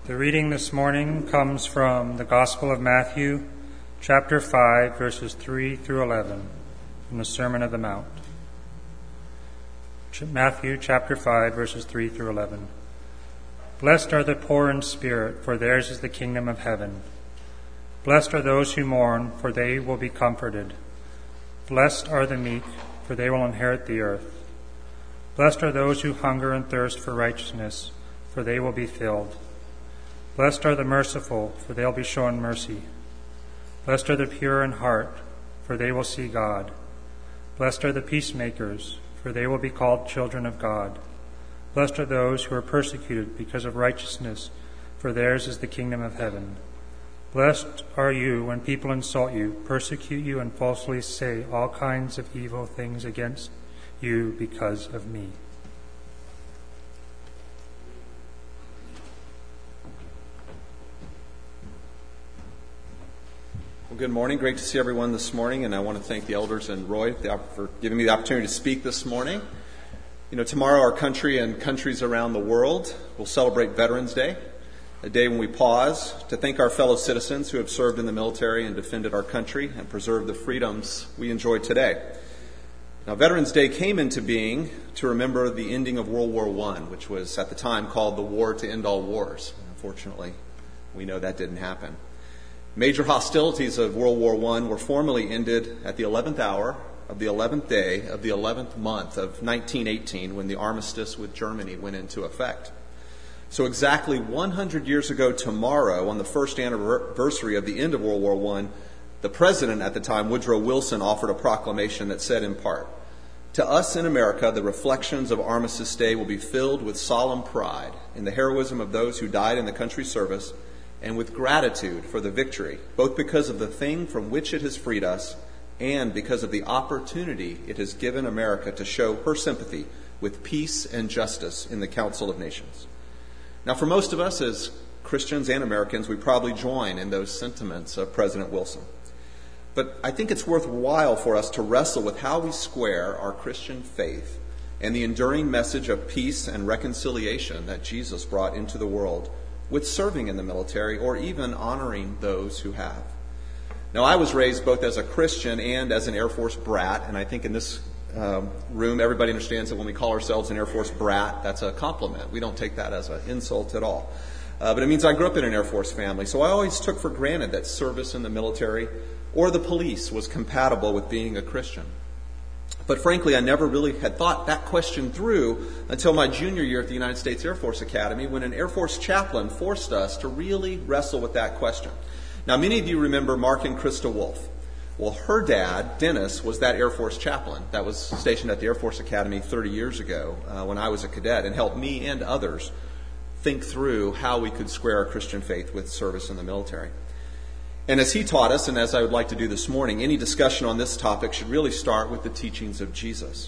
The reading this morning comes from the Gospel of Matthew, chapter 5, verses 3 through 11, from the Sermon on the Mount. Matthew chapter 5, verses 3 through 11. Blessed are the poor in spirit, for theirs is the kingdom of heaven. Blessed are those who mourn, for they will be comforted. Blessed are the meek, for they will inherit the earth. Blessed are those who hunger and thirst for righteousness, for they will be filled. Blessed are the merciful, for they will be shown mercy. Blessed are the pure in heart, for they will see God. Blessed are the peacemakers, for they will be called children of God. Blessed are those who are persecuted because of righteousness, for theirs is the kingdom of heaven. Blessed are you when people insult you, persecute you, and falsely say all kinds of evil things against you because of me. Well, good morning. Great to see everyone this morning, and I want to thank the elders and Roy for giving me the opportunity to speak this morning. You know, tomorrow our country and countries around the world will celebrate Veterans Day, a day when we pause to thank our fellow citizens who have served in the military and defended our country and preserved the freedoms we enjoy today. Now, Veterans Day came into being to remember the ending of World War I, which was at the time called the War to End All Wars. Unfortunately, we know that didn't happen. Major hostilities of World War I were formally ended at the 11th hour of the 11th day of the 11th month of 1918 when the armistice with Germany went into effect. So exactly 100 years ago tomorrow, on the first anniversary of the end of World War I, the president at the time, Woodrow Wilson, offered a proclamation that said in part, "To us in America, the reflections of Armistice Day will be filled with solemn pride in the heroism of those who died in the country's service and with gratitude for the victory, both because of the thing from which it has freed us and because of the opportunity it has given America to show her sympathy with peace and justice in the Council of Nations." Now, for most of us as Christians and Americans, we probably join in those sentiments of President Wilson. But I think it's worthwhile for us to wrestle with how we square our Christian faith and the enduring message of peace and reconciliation that Jesus brought into the world with serving in the military or even honoring those who have. Now, I was raised both as a Christian and as an Air Force brat, and I think in this room everybody understands that when we call ourselves an Air Force brat, that's a compliment. We don't take that as an insult at all. But it means I grew up in an Air Force family, so I always took for granted that service in the military or the police was compatible with being a Christian. But frankly, I never really had thought that question through until my junior year at the United States Air Force Academy, when an Air Force chaplain forced us to really wrestle with that question. Now, many of you remember Mark and Krista Wolf. Well, her dad, Dennis, was that Air Force chaplain that was stationed at the Air Force Academy 30 years ago when I was a cadet, and helped me and others think through how we could square our Christian faith with service in the military. And as he taught us, and as I would like to do this morning, any discussion on this topic should really start with the teachings of Jesus.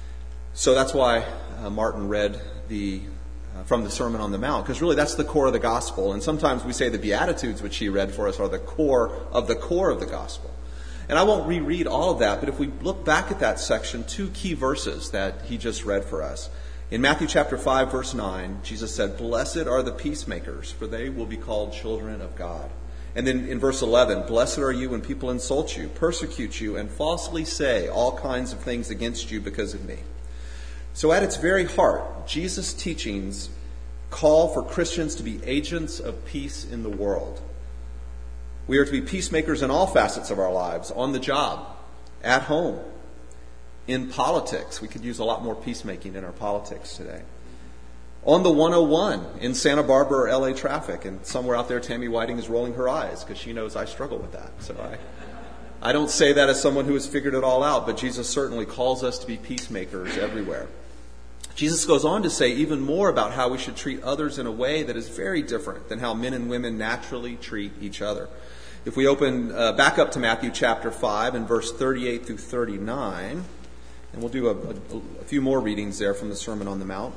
So that's why Martin read from the Sermon on the Mount, because really that's the core of the gospel. And sometimes we say the Beatitudes, which he read for us, are the core of the gospel. And I won't reread all of that, but if we look back at that section, two key verses that he just read for us. In Matthew chapter 5, verse 9, Jesus said, "Blessed are the peacemakers, for they will be called children of God." And then in verse 11, "Blessed are you when people insult you, persecute you, and falsely say all kinds of things against you because of me." So at its very heart, Jesus' teachings call for Christians to be agents of peace in the world. We are to be peacemakers in all facets of our lives, on the job, at home, in politics. We could use a lot more peacemaking in our politics today. On the 101 in Santa Barbara or LA traffic, and somewhere out there Tammy Whiting is rolling her eyes because she knows I struggle with that. So I don't say that as someone who has figured it all out, but Jesus certainly calls us to be peacemakers everywhere. Jesus goes on to say even more about how we should treat others in a way that is very different than how men and women naturally treat each other. If we open back up to Matthew chapter 5 and verse 38 through 39, and we'll do a few more readings there from the Sermon on the Mount.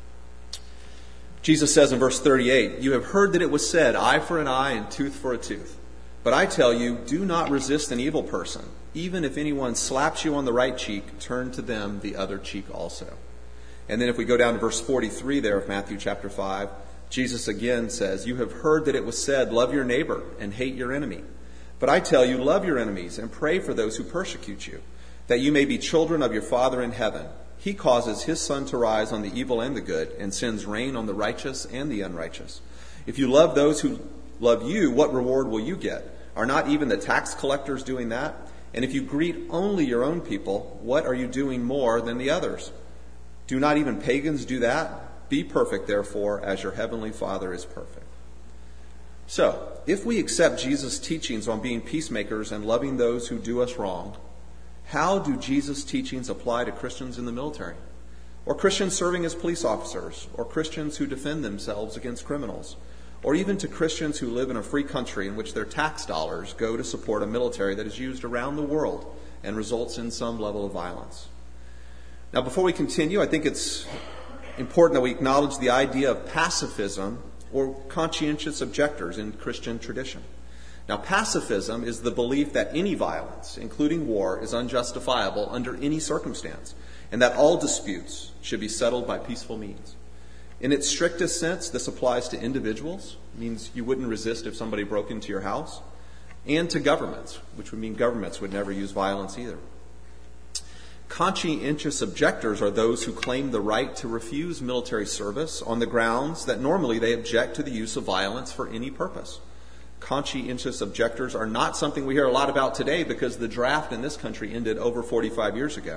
Jesus says in verse 38, "You have heard that it was said, 'Eye for an eye and tooth for a tooth.' But I tell you, do not resist an evil person. Even if anyone slaps you on the right cheek, turn to them the other cheek also." And then if we go down to verse 43 there of Matthew chapter 5, Jesus again says, "You have heard that it was said, 'Love your neighbor and hate your enemy.' But I tell you, love your enemies and pray for those who persecute you, that you may be children of your Father in heaven. He causes his sun to rise on the evil and the good, and sends rain on the righteous and the unrighteous. If you love those who love you, what reward will you get? Are not even the tax collectors doing that? And if you greet only your own people, what are you doing more than the others? Do not even pagans do that? Be perfect, therefore, as your heavenly Father is perfect." So, if we accept Jesus' teachings on being peacemakers and loving those who do us wrong, how do Jesus' teachings apply to Christians in the military? Or Christians serving as police officers? Or Christians who defend themselves against criminals? Or even to Christians who live in a free country in which their tax dollars go to support a military that is used around the world and results in some level of violence? Now, before we continue, I think it's important that we acknowledge the idea of pacifism or conscientious objectors in Christian tradition. Now, pacifism is the belief that any violence, including war, is unjustifiable under any circumstance, and that all disputes should be settled by peaceful means. In its strictest sense, this applies to individuals, means you wouldn't resist if somebody broke into your house, and to governments, which would mean governments would never use violence either. Conscientious objectors are those who claim the right to refuse military service on the grounds that normally they object to the use of violence for any purpose. Conscientious objectors are not something we hear a lot about today because the draft in this country ended over 45 years ago.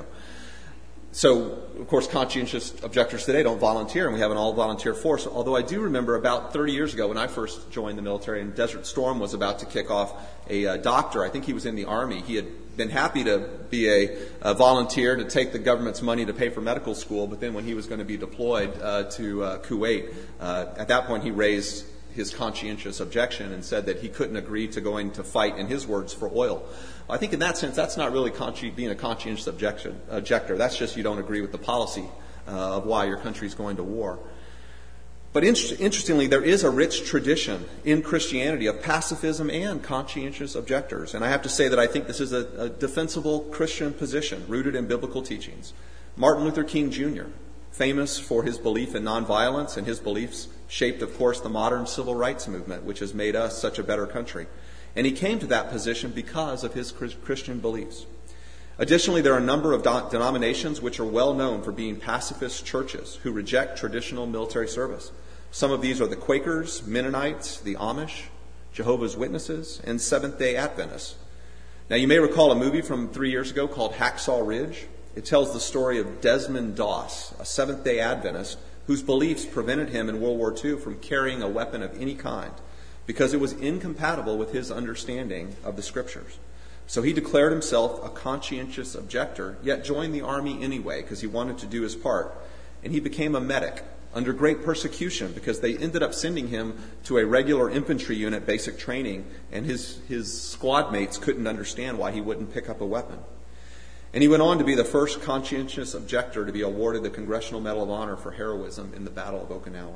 So, of course, conscientious objectors today don't volunteer, and we have an all-volunteer force. Although I do remember about 30 years ago when I first joined the military and Desert Storm was about to kick off, a doctor, I think he was in the Army, he had been happy to be a volunteer to take the government's money to pay for medical school, but then when he was going to be deployed to Kuwait, at that point he raised his conscientious objection and said that he couldn't agree to going to fight, in his words, for oil. I think in that sense, that's not really being a conscientious objector. That's just you don't agree with the policy of why your country's going to war. But interestingly, there is a rich tradition in Christianity of pacifism and conscientious objectors. And I have to say that I think this is a defensible Christian position rooted in biblical teachings. Martin Luther King Jr., famous for his belief in nonviolence, and his beliefs shaped, of course, the modern civil rights movement, which has made us such a better country. And he came to that position because of his Christian beliefs. Additionally, there are a number of denominations which are well known for being pacifist churches who reject traditional military service. Some of these are the Quakers, Mennonites, the Amish, Jehovah's Witnesses, and Seventh-day Adventists. Now, you may recall a movie from 3 years ago called Hacksaw Ridge. It tells the story of Desmond Doss, a Seventh-day Adventist whose beliefs prevented him in World War II from carrying a weapon of any kind because it was incompatible with his understanding of the Scriptures. So he declared himself a conscientious objector, yet joined the army anyway because he wanted to do his part. And he became a medic under great persecution because they ended up sending him to a regular infantry unit basic training, and his squad mates couldn't understand why he wouldn't pick up a weapon. And he went on to be the first conscientious objector to be awarded the Congressional Medal of Honor for heroism in the Battle of Okinawa.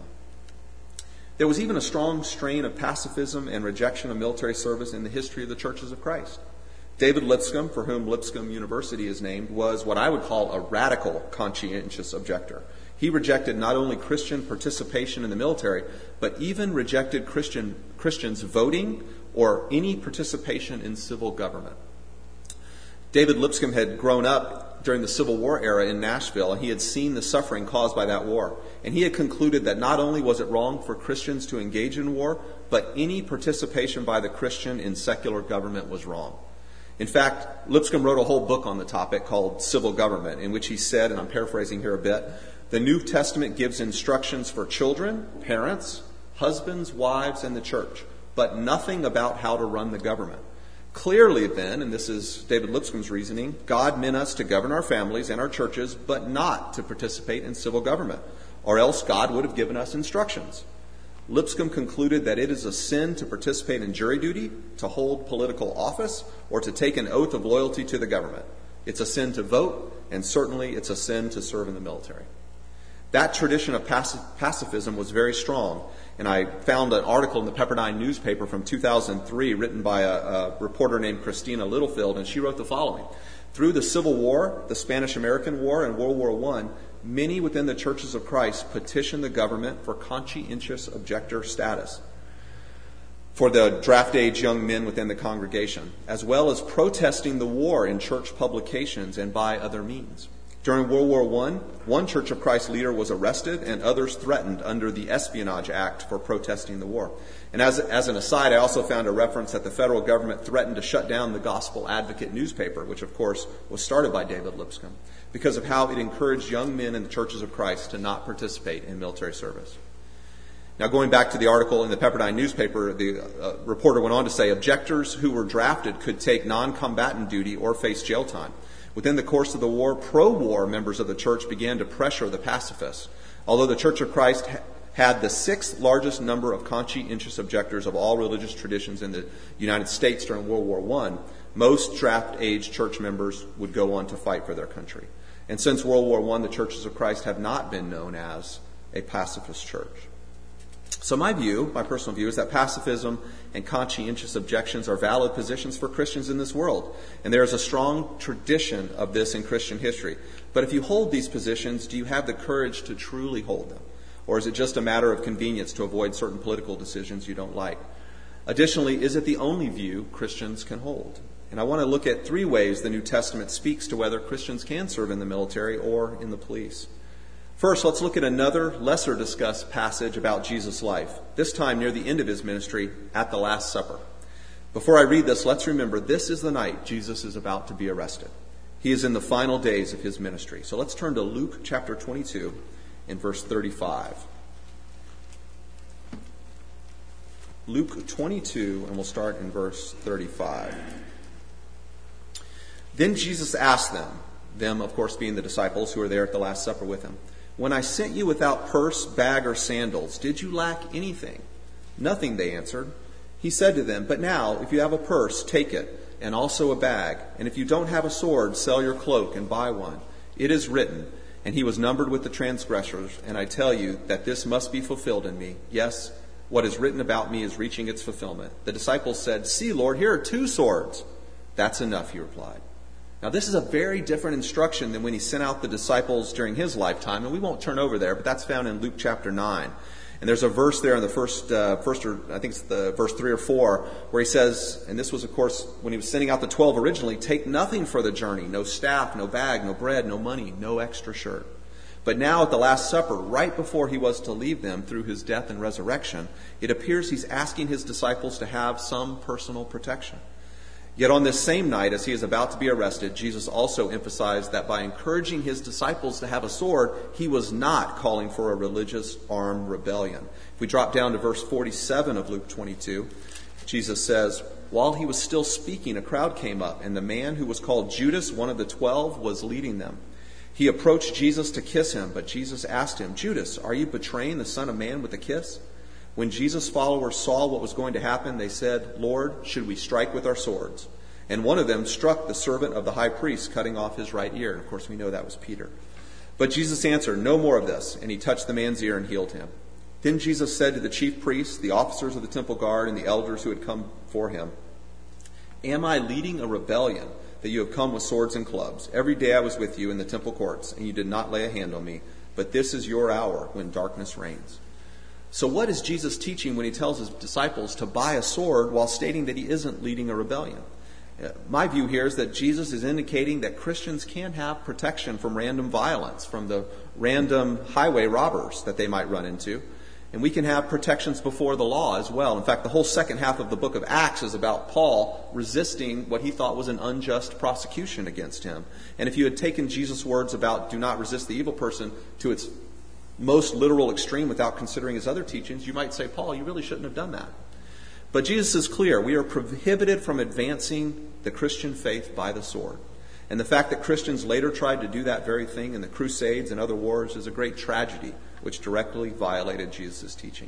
There was even a strong strain of pacifism and rejection of military service in the history of the churches of Christ. David Lipscomb, for whom Lipscomb University is named, was what I would call a radical conscientious objector. He rejected not only Christian participation in the military, but even rejected Christians voting or any participation in civil government. David Lipscomb had grown up during the Civil War era in Nashville, and he had seen the suffering caused by that war. And he had concluded that not only was it wrong for Christians to engage in war, but any participation by the Christian in secular government was wrong. In fact, Lipscomb wrote a whole book on the topic called Civil Government, in which he said, and I'm paraphrasing here a bit, the New Testament gives instructions for children, parents, husbands, wives, and the church, but nothing about how to run the government. Clearly then, and this is David Lipscomb's reasoning, God meant us to govern our families and our churches, but not to participate in civil government, or else God would have given us instructions. Lipscomb concluded that it is a sin to participate in jury duty, to hold political office, or to take an oath of loyalty to the government. It's a sin to vote, and certainly it's a sin to serve in the military. That tradition of pacifism was very strong. And I found an article in the Pepperdine newspaper from 2003 written by a reporter named Christina Littlefield, and she wrote the following. Through the Civil War, the Spanish-American War, and World War I, many within the Churches of Christ petitioned the government for conscientious objector status for the draft-age young men within the congregation, as well as protesting the war in church publications and by other means. During World War I, one Church of Christ leader was arrested and others threatened under the Espionage Act for protesting the war. And as an aside, I also found a reference that the federal government threatened to shut down the Gospel Advocate newspaper, which of course was started by David Lipscomb, because of how it encouraged young men in the Churches of Christ to not participate in military service. Now, going back to the article in the Pepperdine newspaper, the reporter went on to say objectors who were drafted could take non-combatant duty or face jail time. Within the course of the war, pro-war members of the church began to pressure the pacifists. Although the Church of Christ had the sixth largest number of conscientious objectors of all religious traditions in the United States during World War I, most draft-age church members would go on to fight for their country. And since World War I, the Churches of Christ have not been known as a pacifist church. So my personal view, is that pacifism and conscientious objections are valid positions for Christians in this world. And there is a strong tradition of this in Christian history. But if you hold these positions, do you have the courage to truly hold them? Or is it just a matter of convenience to avoid certain political decisions you don't like? Additionally, is it the only view Christians can hold? And I want to look at 3 ways the New Testament speaks to whether Christians can serve in the military or in the police. First, let's look at another lesser discussed passage about Jesus' life, this time near the end of his ministry at the Last Supper. Before I read this, let's remember this is the night Jesus is about to be arrested. He is in the final days of his ministry. So let's turn to Luke chapter 22 and verse 35. Luke 22, and we'll start in verse 35. Then Jesus asked them of course being the disciples who were there at the Last Supper with him, "When I sent you without purse, bag, or sandals, did you lack anything?" "Nothing," they answered. He said to them, "But now, if you have a purse, take it, and also a bag. And if you don't have a sword, sell your cloak and buy one. It is written, 'And he was numbered with the transgressors,' and I tell you that this must be fulfilled in me. Yes, what is written about me is reaching its fulfillment." The disciples said, "See, Lord, here are 2 swords. "That's enough," he replied. Now, this is a very different instruction than when he sent out the disciples during his lifetime, and we won't turn over there, but that's found in Luke chapter 9. And there's a verse there in the first or I think it's the verse 3 or 4, where he says, and this was, of course, when he was sending out the 12 originally, "Take nothing for the journey, no staff, no bag, no bread, no money, no extra shirt." But now at the Last Supper, right before he was to leave them through his death and resurrection, it appears he's asking his disciples to have some personal protection. Yet on this same night, as he is about to be arrested, Jesus also emphasized that by encouraging his disciples to have a sword, he was not calling for a religious armed rebellion. If we drop down to verse 47 of Luke 22, Jesus says, "While he was still speaking, a crowd came up, and the man who was called Judas, one of the 12, was leading them. He approached Jesus to kiss him, but Jesus asked him, 'Judas, are you betraying the Son of Man with a kiss?' When Jesus' followers saw what was going to happen, they said, 'Lord, should we strike with our swords?' And one of them struck the servant of the high priest, cutting off his right ear." And of course, we know that was Peter. But Jesus answered, "No more of this." And he touched the man's ear and healed him. Then Jesus said to the chief priests, the officers of the temple guard, and the elders who had come for him, "Am I leading a rebellion that you have come with swords and clubs? Every day I was with you in the temple courts, and you did not lay a hand on me. But this is your hour when darkness reigns." So what is Jesus teaching when he tells his disciples to buy a sword while stating that he isn't leading a rebellion? My view here is that Jesus is indicating that Christians can have protection from random violence, from the random highway robbers that they might run into. And we can have protections before the law as well. In fact, the whole second half of the book of Acts is about Paul resisting what he thought was an unjust prosecution against him. And if you had taken Jesus' words about do not resist the evil person to its most literal extreme without considering his other teachings, you might say, Paul, you really shouldn't have done that. But Jesus is clear. We are prohibited from advancing the Christian faith by the sword. And the fact that Christians later tried to do that very thing in the Crusades and other wars is a great tragedy which directly violated Jesus' teaching.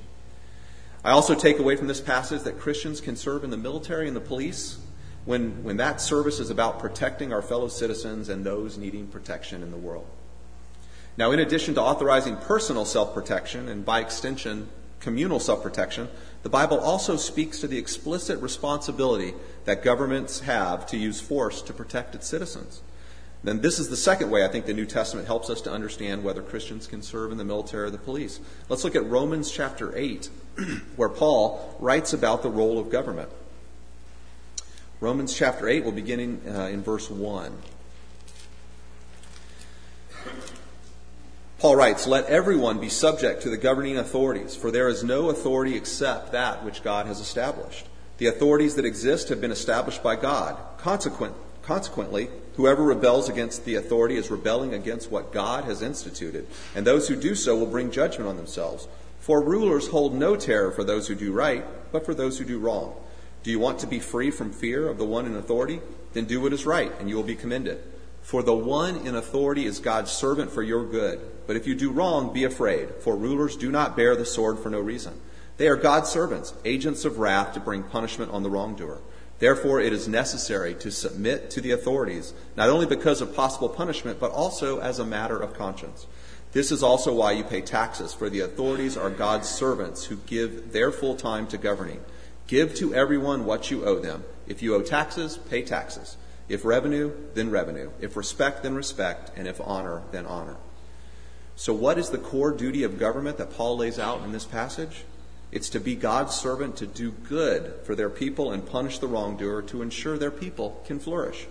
I also take away from this passage that Christians can serve in the military and the police when that service is about protecting our fellow citizens and those needing protection in the world. Now, in addition to authorizing personal self-protection and, by extension, communal self-protection, the Bible also speaks to the explicit responsibility that governments have to use force to protect its citizens. Then this is the second way I think the New Testament helps us to understand whether Christians can serve in the military or the police. Let's look at Romans chapter 8, where Paul writes about the role of government. Romans chapter 8, we'll begin in verse 1. Paul writes, "Let everyone be subject to the governing authorities, for there is no authority except that which God has established. The authorities that exist have been established by God. Consequently, whoever rebels against the authority is rebelling against what God has instituted, and those who do so will bring judgment on themselves. For rulers hold no terror for those who do right, but for those who do wrong. Do you want to be free from fear of the one in authority? Then do what is right, and you will be commended. For the one in authority is God's servant for your good. But if you do wrong, be afraid, for rulers do not bear the sword for no reason. They are God's servants, agents of wrath to bring punishment on the wrongdoer. Therefore, it is necessary to submit to the authorities, not only because of possible punishment, but also as a matter of conscience. This is also why you pay taxes, for the authorities are God's servants who give their full time to governing. Give to everyone what you owe them. If you owe taxes, pay taxes. If revenue, then revenue. If respect, then respect. And if honor, then honor." So what is the core duty of government that Paul lays out in this passage? It's to be God's servant, to do good for their people and punish the wrongdoer, to ensure their people can flourish.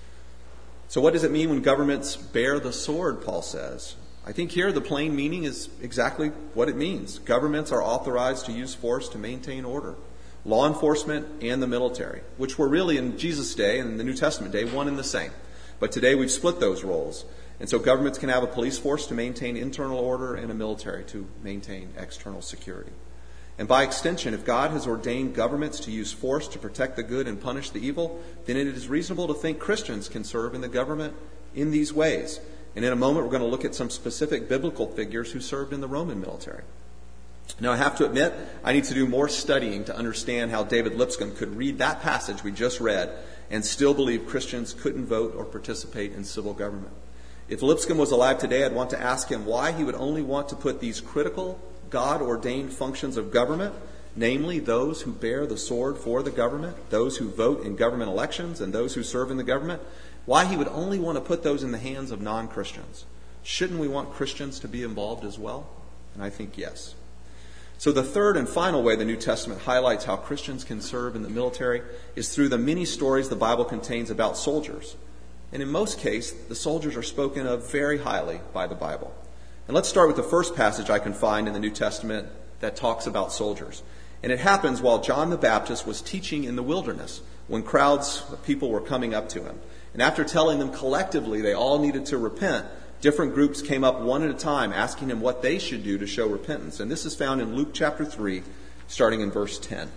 So what does it mean when governments bear the sword, Paul says? I think here the plain meaning is exactly what it means. Governments are authorized to use force to maintain order. Law enforcement and the military, which were really in Jesus' day and in the New Testament day one and the same. But today we've split those roles. And so governments can have a police force to maintain internal order and a military to maintain external security. And by extension, if God has ordained governments to use force to protect the good and punish the evil, then it is reasonable to think Christians can serve in the government in these ways. And in a moment, we're going to look at some specific biblical figures who served in the Roman military. Now, I have to admit, I need to do more studying to understand how David Lipscomb could read that passage we just read and still believe Christians couldn't vote or participate in civil government. If Lipscomb was alive today, I'd want to ask him why he would only want to put these critical, God-ordained functions of government, namely those who bear the sword for the government, those who vote in government elections, and those who serve in the government, why he would only want to put those in the hands of non-Christians. Shouldn't we want Christians to be involved as well? And I think yes. So the third and final way the New Testament highlights how Christians can serve in the military is through the many stories the Bible contains about soldiers. And in most cases, the soldiers are spoken of very highly by the Bible. And let's start with the first passage I can find in the New Testament that talks about soldiers. And it happens while John the Baptist was teaching in the wilderness, when crowds of people were coming up to him. And after telling them collectively they all needed to repent, different groups came up one at a time asking him what they should do to show repentance. And this is found in Luke chapter 3, starting in verse 10.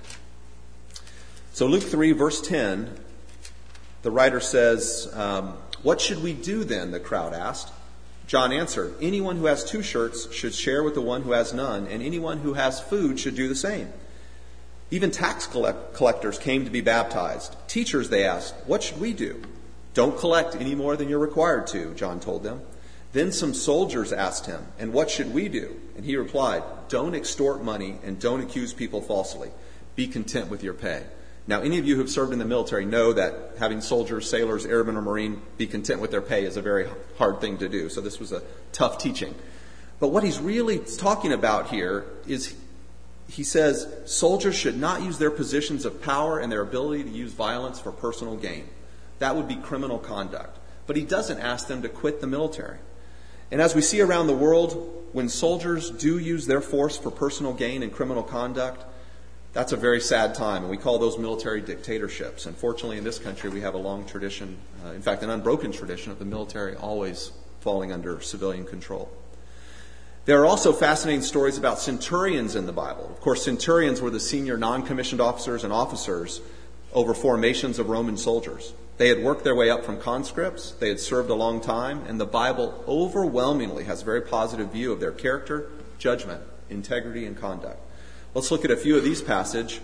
So Luke 3, verse 10, the writer says, "What should we do then?" the crowd asked. John answered, "Anyone who has 2 shirts should share with the one who has none, and anyone who has food should do the same." Even tax collectors came to be baptized. "Teachers," they asked, "what should we do?" "Don't collect any more than you're required to," John told them. Then some soldiers asked him, "And what should we do?" And he replied, "Don't extort money and don't accuse people falsely. Be content with your pay." Now, any of you who have served in the military know that having soldiers, sailors, airmen, or Marine be content with their pay is a very hard thing to do. So this was a tough teaching. But what he's really talking about here is he says soldiers should not use their positions of power and their ability to use violence for personal gain. That would be criminal conduct. But he doesn't ask them to quit the military. And as we see around the world, when soldiers do use their force for personal gain and criminal conduct, that's a very sad time, and we call those military dictatorships. Unfortunately, in this country, we have a long tradition, in fact, an unbroken tradition of the military always falling under civilian control. There are also fascinating stories about centurions in the Bible. Of course, centurions were the senior non-commissioned officers and officers over formations of Roman soldiers. They had worked their way up from conscripts, they had served a long time, and the Bible overwhelmingly has a very positive view of their character, judgment, integrity, and conduct. Let's look at a few of these passages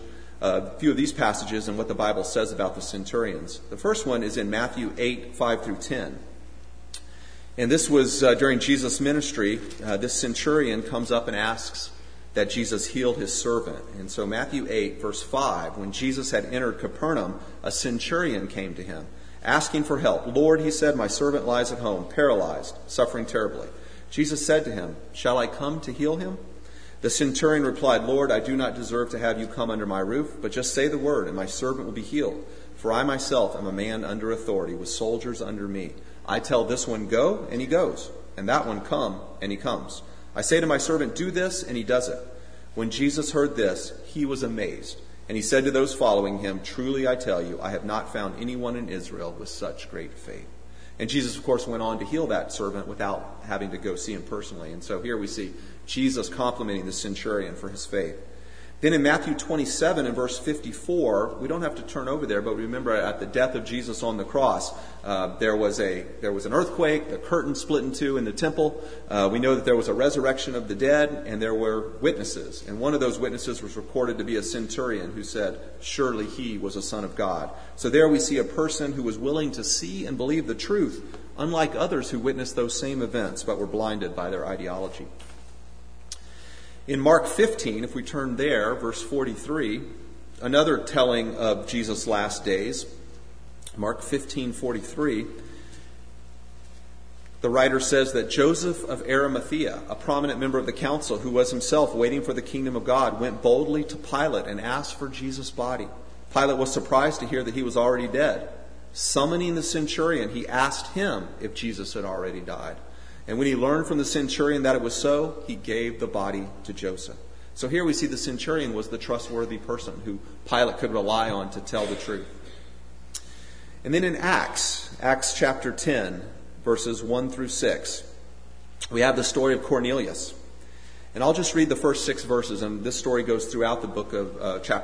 and what the Bible says about the centurions. The first one is in Matthew 8, 5 through 10. And this was during Jesus' ministry. This centurion comes up and asks that Jesus healed his servant. And so Matthew 8, verse 5, when Jesus had entered Capernaum, a centurion came to him, asking for help. "Lord," he said, "my servant lies at home, paralyzed, suffering terribly." Jesus said to him, "Shall I come to heal him?" The centurion replied, "Lord, I do not deserve to have you come under my roof, but just say the word, and my servant will be healed. For I myself am a man under authority, with soldiers under me. I tell this one, 'Go,' and he goes, and that one, 'Come,' and he comes. I say to my servant, 'Do this,' and he does it." When Jesus heard this, he was amazed, and he said to those following him, "Truly I tell you, I have not found anyone in Israel with such great faith." And Jesus, of course, went on to heal that servant without having to go see him personally. And so here we see Jesus complimenting the centurion for his faith. Then in Matthew 27 and verse 54, we don't have to turn over there, but remember at the death of Jesus on the cross, there was an earthquake, the curtain split in two in the temple. We know that there was a resurrection of the dead, and there were witnesses. And one of those witnesses was recorded to be a centurion who said, "Surely he was a son of God." So there we see a person who was willing to see and believe the truth, unlike others who witnessed those same events but were blinded by their ideology. In Mark 15, if we turn there, verse 43, another telling of Jesus' last days, Mark 15:43, the writer says that Joseph of Arimathea, a prominent member of the council who was himself waiting for the kingdom of God, went boldly to Pilate and asked for Jesus' body. Pilate was surprised to hear that he was already dead. Summoning the centurion, he asked him if Jesus had already died. And when he learned from the centurion that it was so, he gave the body to Joseph. So here we see the centurion was the trustworthy person who Pilate could rely on to tell the truth. And then in Acts chapter 10, verses 1 through 6, we have the story of Cornelius. And I'll just read the first 6 verses, and this story goes throughout the book of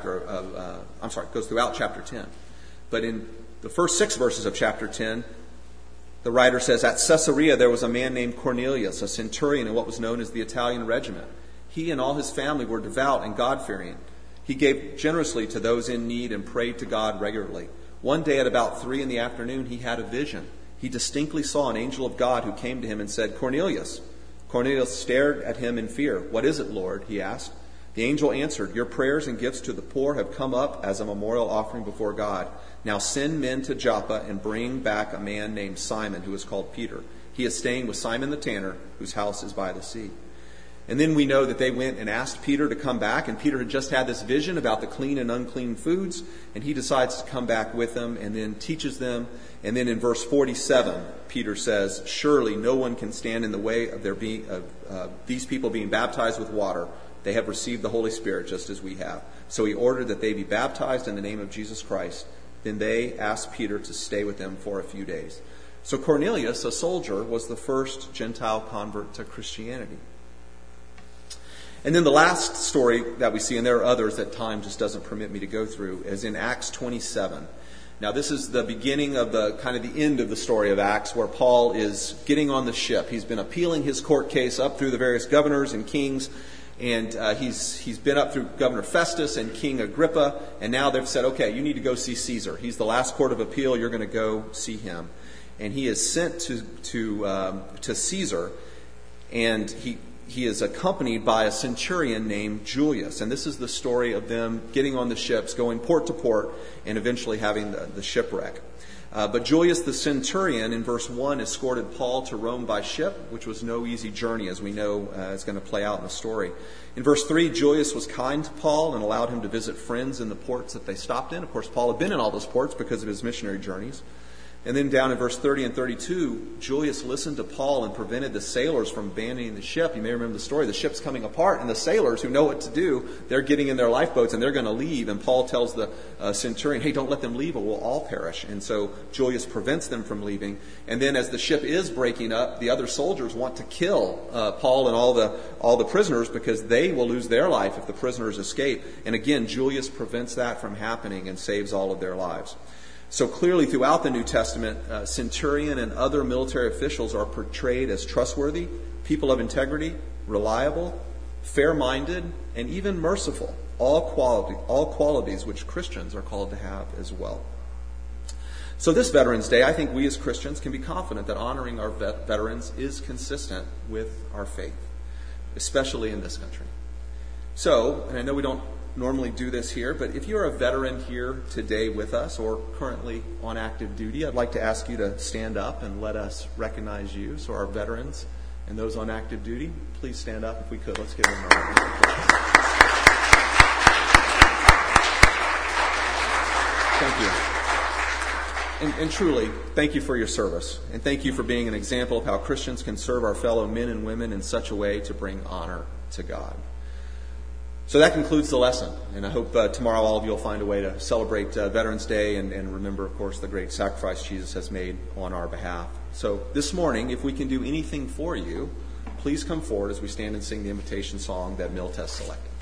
goes throughout chapter 10. But in the first 6 verses of chapter 10, the writer says, "At Caesarea there was a man named Cornelius, a centurion in what was known as the Italian regiment. He and all his family were devout and God-fearing. He gave generously to those in need and prayed to God regularly. One day at about 3 p.m, he had a vision. He distinctly saw an angel of God who came to him and said, 'Cornelius.' Cornelius stared at him in fear. 'What is it, Lord?' he asked. The angel answered, 'Your prayers and gifts to the poor have come up as a memorial offering before God. Now send men to Joppa and bring back a man named Simon, who is called Peter. He is staying with Simon the tanner, whose house is by the sea.' And then we know that they went and asked Peter to come back, and Peter had just had this vision about the clean and unclean foods, and he decides to come back with them and then teaches them. And then in verse 47, Peter says, 'Surely no one can stand in the way of these people being baptized with water. They have received the Holy Spirit just as we have.' So he ordered that they be baptized in the name of Jesus Christ. Then they asked Peter to stay with them for a few days." So Cornelius, a soldier, was the first Gentile convert to Christianity. And then the last story that we see, and there are others that time just doesn't permit me to go through, is in Acts 27. Now this is the beginning of the end of the story of Acts, where Paul is getting on the ship. He's been appealing his court case up through the various governors and kings, and he's been up through Governor Festus and King Agrippa, and now they've said, "Okay, you need to go see Caesar. He's the last court of appeal. You're going to go see him." And he is sent to Caesar, and he is accompanied by a centurion named Julius. And this is the story of them getting on the ships, going port to port, and eventually having the shipwreck. But Julius the centurion, in verse 1, escorted Paul to Rome by ship, which was no easy journey, as we know is going to play out in the story. In verse 3, Julius was kind to Paul and allowed him to visit friends in the ports that they stopped in. Of course, Paul had been in all those ports because of his missionary journeys. And then down in verse 30 and 32, Julius listened to Paul and prevented the sailors from abandoning the ship. You may remember the story. The ship's coming apart, and the sailors who know what to do, they're getting in their lifeboats, and they're going to leave. And Paul tells the centurion, "Hey, don't let them leave, or we'll all perish." And so Julius prevents them from leaving. And then as the ship is breaking up, the other soldiers want to kill Paul and all the prisoners, because they will lose their life if the prisoners escape. And again, Julius prevents that from happening and saves all of their lives. So clearly throughout the New Testament, centurion and other military officials are portrayed as trustworthy, people of integrity, reliable, fair-minded, and even merciful. All qualities which Christians are called to have as well. So this Veterans Day, I think we as Christians can be confident that honoring our veterans is consistent with our faith, especially in this country. So, and I know we don't normally do this here, but if you're a veteran here today with us or currently on active duty, I'd like to ask you to stand up and let us recognize you. So our veterans and those on active duty, please stand up if we could. Let's give them a round of applause. Thank you. And truly, thank you for your service. And thank you for being an example of how Christians can serve our fellow men and women in such a way to bring honor to God. So that concludes the lesson. And I hope tomorrow all of you will find a way to celebrate Veterans Day and remember, of course, the great sacrifice Jesus has made on our behalf. So this morning, if we can do anything for you, please come forward as we stand and sing the invitation song that Milt has selected.